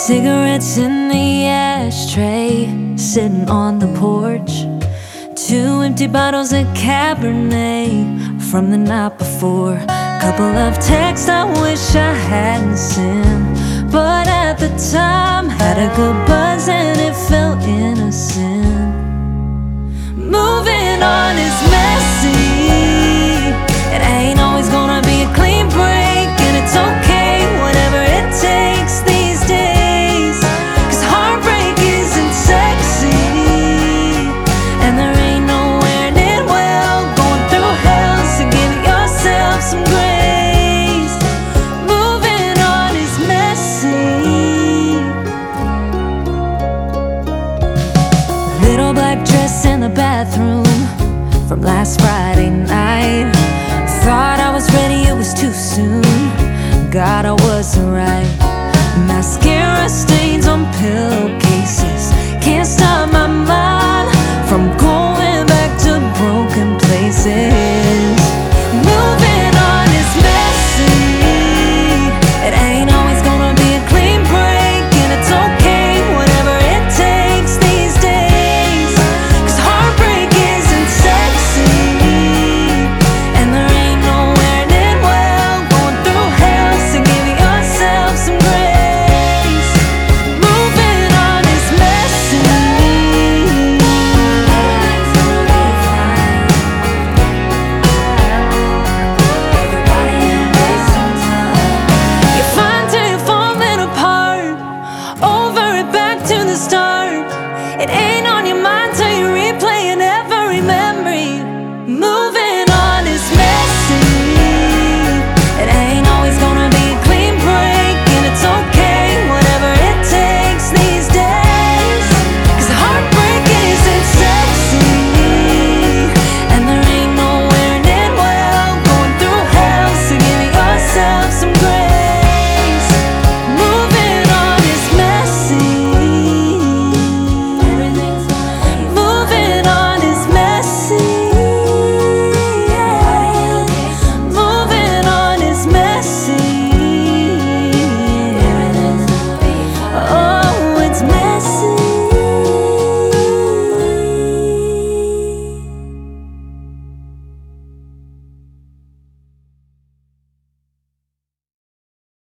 Cigarettes in the ashtray, sitting on the porch. 2 empty bottles of Cabernet from the night before. Couple of texts I wish I hadn't sent, but at the time had a good buzz and it felt innocent. Moving on is messy. It ain't always gonna be a clean break, and it's okay, whatever it takes these days. 'Cause heartbreak isn't sexy, and there ain't nowhere near well going through hell, so give yourself some grace. Moving on is messy. Little black dress in the bathroom from last Friday night. Thought I was ready, it was too soon. God, I wasn't right. Mascara stains on pillowcases, can't stop my